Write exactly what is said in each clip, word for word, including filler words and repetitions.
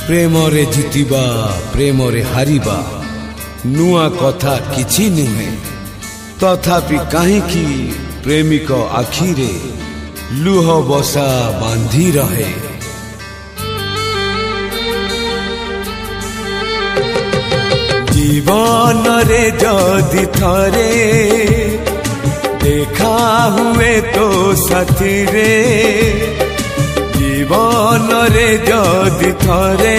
प्रेम रे जितिबा प्रेम रे हारिबा नुआ कथा किछि नुहे तथापि काहेकि प्रेमिक आखिरे लुह बसा बांधी रहे। जीवन रे जदि थरे देखा हुए तो साथी रे, जीवन रे जदि थरे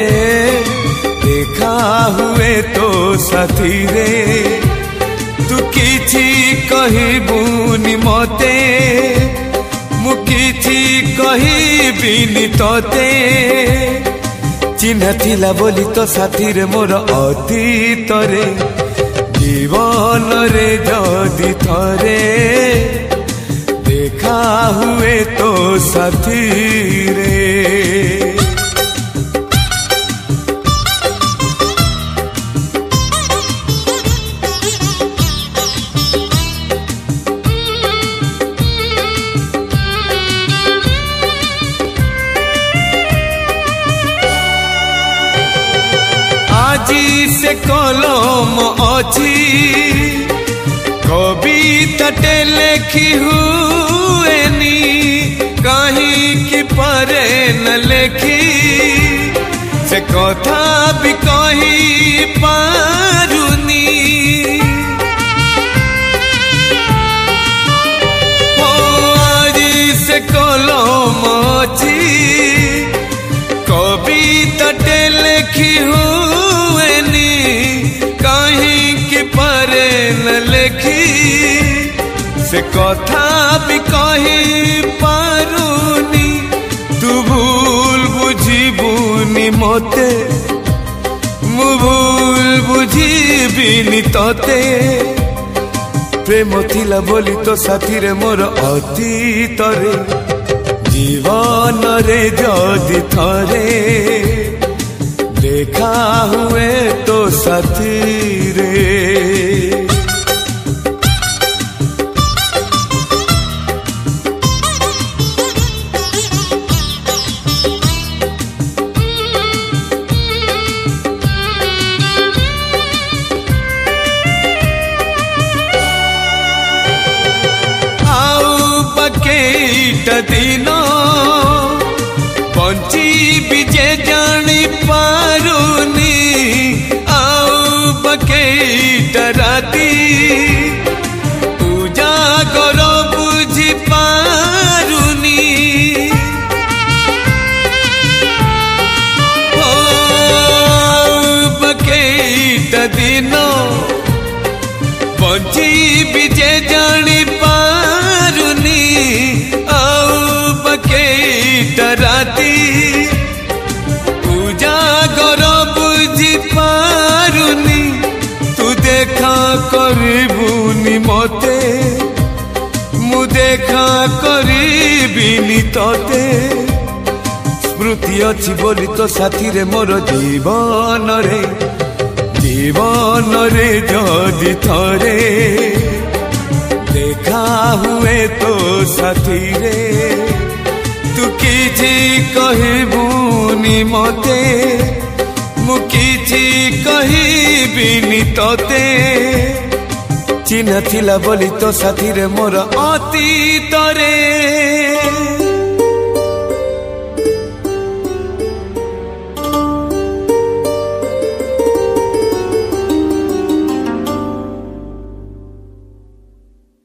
देखा हुए तो साथी रे, तू किछि कहबुनि मते मु किछि कहबिनि तते, चिन्ह थिला बोली तो साथी रे मोर अतीत रे, जीवन रे जदि थरे देखा हुए तो साथी रे। आजी से कलम अछि कविता टे लेखी हुएनी, कहीं कि परे न लेखी से कथा भी कही पारुनी। ओ आजी से कलम अछि कविता टे लेखी हुएनी, कहीं कि परे न लेखी से कथा भी कही पारुनी। तू भूल बुझिबुनि मते मु भूल बुझिबिनि तते, प्रेम थिला बोली तो साथी रे मोर अतीत रे, जीवन रे जदि थरे देखा हुए तो साथी रे। आउ बकेट दिनो बंची विजय जानी पारुनी, आउ बकेट राती उजागर बुझी पारुनी। आउ बकेट दिनो बंची विजय जानी पारुनी, आउ बकेट राती उजागर बुझी पारुनी। तू देखा करबुनि मते मु देखा करबिनि तते, स्मृति अछि बोली तो साथी रे मोर जीवन रे, जीवन रे जदि थरे देखा हुए तो साथी रे, तू किछि कहबुनि मते मु किछि कहबिनि तते, चिन्ह थिला बोली तो साथी रे मोर अतीत रे।